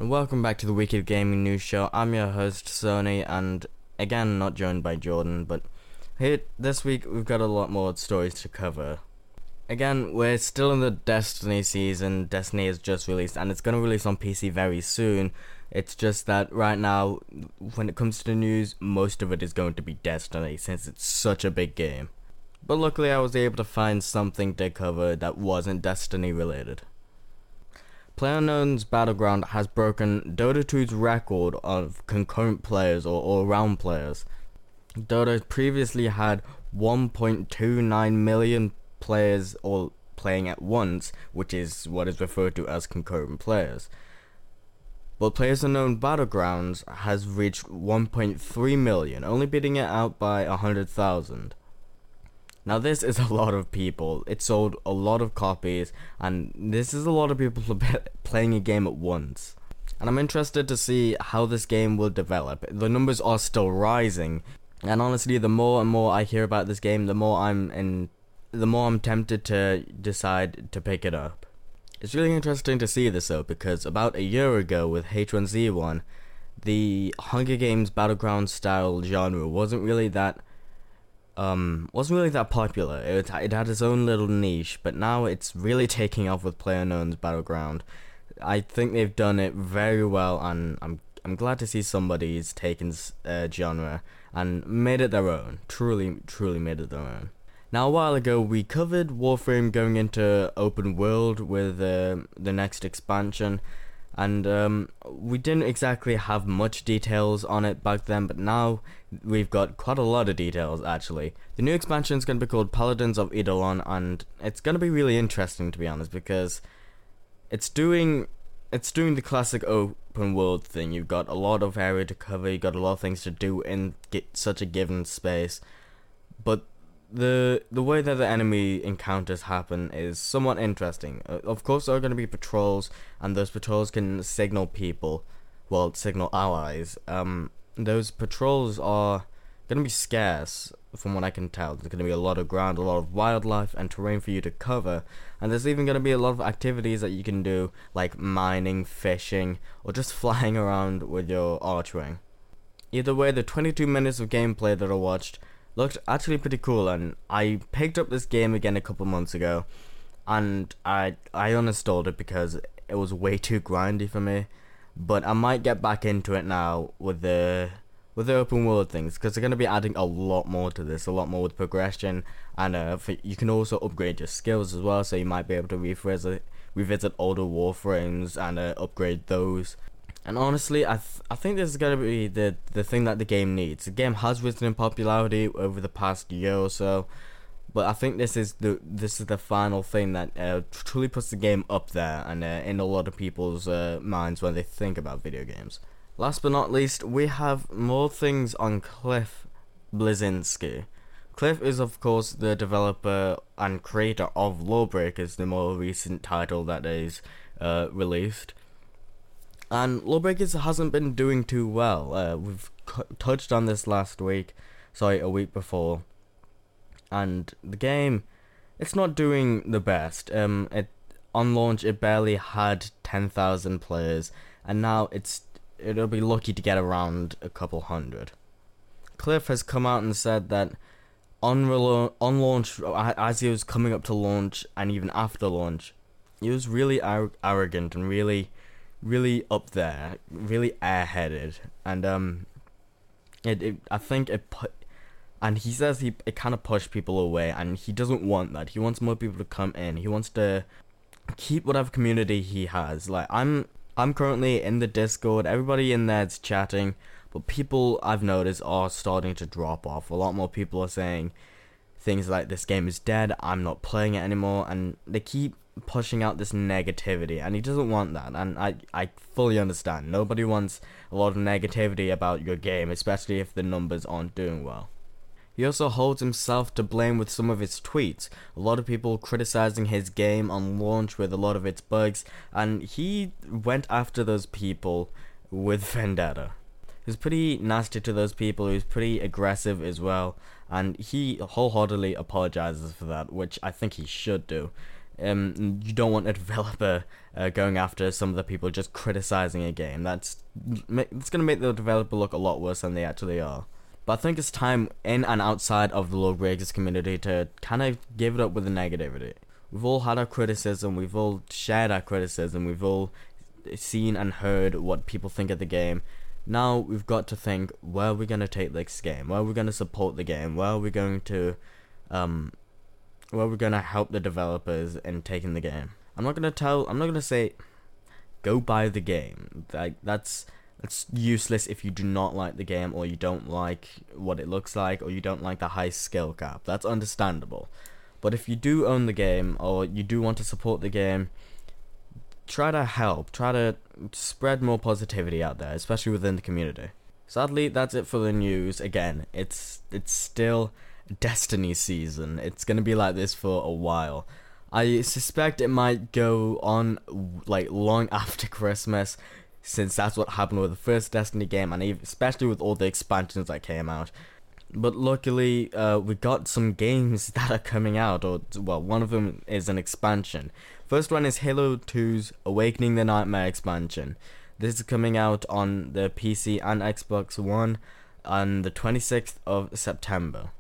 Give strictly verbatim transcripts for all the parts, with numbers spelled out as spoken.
and welcome back to the Wicked Gaming News Show. I'm your host, Sony, and again, not joined by Jordan, but here, this week, we've got a lot more stories to cover. Again, we're still in the Destiny season. Destiny is just released, and it's going to release on P C very soon. It's just that right now, when it comes to the news, most of it is going to be Destiny, since it's such a big game. But luckily, I was able to find something to cover that wasn't Destiny related. PlayerUnknown's Battleground has broken Dota two's record of concurrent players or all-round players. Dota previously had one point two nine million players all playing at once, which is what is referred to as concurrent players. But PlayerUnknown Battlegrounds has reached one point three million, only beating it out by one hundred thousand. Now this is a lot of people. It sold a lot of copies, and this is a lot of people playing a game at once. And I'm interested to see how this game will develop. The numbers are still rising, and honestly, the more and more I hear about this game, the more I'm in, the more I'm tempted to decide to pick it up. It's really interesting to see this though, because about a year ago with H one Z one, the Hunger Games Battleground style genre wasn't really that Um, wasn't really that popular. It, it had its own little niche, but now it's really taking off with PlayerUnknown's Battleground. I think they've done it very well, and I'm I'm glad to see somebody's taken uh, genre and made it their own. Truly, truly made it their own. Now, a while ago, we covered Warframe going into open world with uh, the next expansion. And um, we didn't exactly have much details on it back then, but now we've got quite a lot of details actually. The new expansion is going to be called Paladins of Eidolon, and it's going to be really interesting, to be honest, because it's doing it's doing the classic open world thing. You've got a lot of area to cover, you've got a lot of things to do in get such a given space, but The the way that the enemy encounters happen is somewhat interesting. Uh, of course, there are going to be patrols, and those patrols can signal people, well, signal allies. Um, those patrols are going to be scarce, from what I can tell. There's going to be a lot of ground, a lot of wildlife, and terrain for you to cover. And there's even going to be a lot of activities that you can do, like mining, fishing, or just flying around with your archering. Either way, the twenty-two minutes of gameplay that I watched looked actually pretty cool, and I picked up this game again a couple months ago, and I I uninstalled it because it was way too grindy for me. But I might get back into it now with the with the open world things, because they're gonna be adding a lot more to this, a lot more with progression, and uh, for, you can also upgrade your skills as well. So you might be able to revisit revisit older Warframes and uh, upgrade those. And honestly, I th I think this is gonna be the the thing that the game needs. The game has risen in popularity over the past year or so, but I think this is the this is the final thing that uh, truly puts the game up there and uh, in a lot of people's uh, minds when they think about video games. Last but not least, we have more things on Cliff Bleszinski. Cliff is of course the developer and creator of Lawbreakers, the more recent title that is uh, released. And Lawbreakers hasn't been doing too well. Uh, we've touched on this last week, sorry, a week before. And the game, it's not doing the best. Um, it on launch, it barely had ten thousand players, and now it's it'll be lucky to get around a couple hundred. Cliff has come out and said that on relo on launch, as he was coming up to launch, and even after launch, he was really ar arrogant and really. really up there, really airheaded, and um, it, it I think it put, and he says he it kind of pushed people away, and he doesn't want that. He wants more people to come in. He wants to keep whatever community he has. Like I'm, I'm currently in the Discord. Everybody in there's chatting, but people I've noticed are starting to drop off. A lot more people are saying things like this game is dead. I'm not playing it anymore, and they keep pushing out this negativity, and he doesn't want that, and I, I fully understand. Nobody wants a lot of negativity about your game, especially if the numbers aren't doing well. He also holds himself to blame with some of his tweets. A lot of people criticizing his game on launch with a lot of its bugs, and he went after those people with vendetta. He was pretty nasty to those people, he was pretty aggressive as well, and he wholeheartedly apologizes for that, which I think he should do. Um, you don't want a developer uh, going after some of the people just criticizing a game. That's it's gonna make the developer look a lot worse than they actually are. But I think it's time in and outside of the Lord Breakers community to kind of give it up with the negativity. We've all had our criticism, we've all shared our criticism, we've all seen and heard what people think of the game. Now we've got to think, where are we going to take this game? Where are we going to support the game? Where are we going to, um, where are we going to help the developers in taking the game? I'm not going to tell, I'm not going to say, go buy the game. Like, that's, that's useless if you do not like the game, or you don't like what it looks like, or you don't like the high skill cap. That's understandable. But if you do own the game, or you do want to support the game, try to help, try to spread more positivity out there, especially within the community. Sadly, that's it for the news. Again, it's it's still Destiny season. It's gonna be like this for a while. I suspect it might go on like long after Christmas, since that's what happened with the first Destiny game, and especially with all the expansions that came out. But luckily, uh, we got some games that are coming out, or, well, one of them is an expansion. First one is Halo two's Awakening the Nightmare expansion. This is coming out on the P C and Xbox One on the twenty-sixth of September.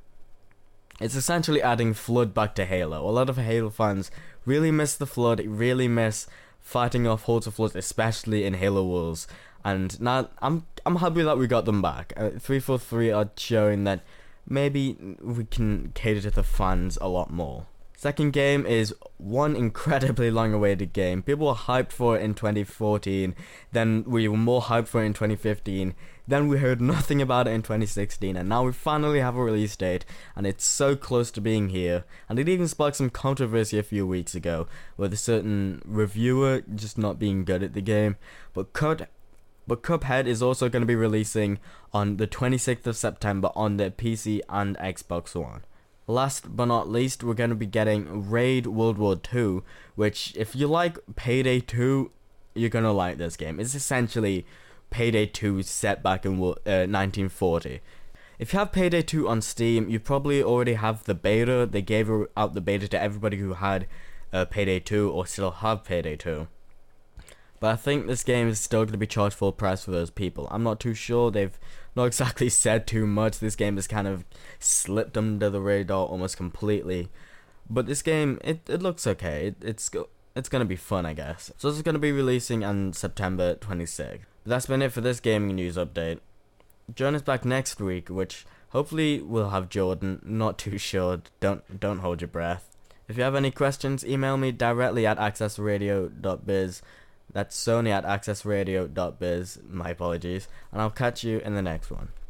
It's essentially adding Flood back to Halo. A lot of Halo fans really miss the Flood, really miss fighting off hordes of Floods, especially in Halo Wars. And now I'm I'm happy that we got them back. Uh, three forty-three are showing that maybe we can cater to the fans a lot more. Second game is one incredibly long-awaited game. People were hyped for it in twenty fourteen, then we were more hyped for it in twenty fifteen, then we heard nothing about it in twenty sixteen, and now we finally have a release date, and it's so close to being here. And it even sparked some controversy a few weeks ago, with a certain reviewer just not being good at the game. But Cud But Cuphead is also going to be releasing on the twenty-sixth of September on the P C and Xbox One. Last but not least, we're going to be getting Raid World War two, which, if you like Payday two, you're going to like this game. It's essentially Payday two set back in uh, nineteen forty. If you have Payday two on Steam, you probably already have the beta. They gave out the beta to everybody who had uh, Payday two or still have Payday two. But I think this game is still going to be charged full price for those people. I'm not too sure. They've not exactly said too much. This game has kind of slipped under the radar almost completely. But this game, it, it looks okay. It, it's it's going to be fun, I guess. So this is going to be releasing on September twenty-sixth. But that's been it for this gaming news update. Join us back next week, which hopefully we'll have Jordan. Not too sure. Don't, don't hold your breath. If you have any questions, email me directly at access radio dot biz. That's Sony at access radio dot biz, my apologies, and I'll catch you in the next one.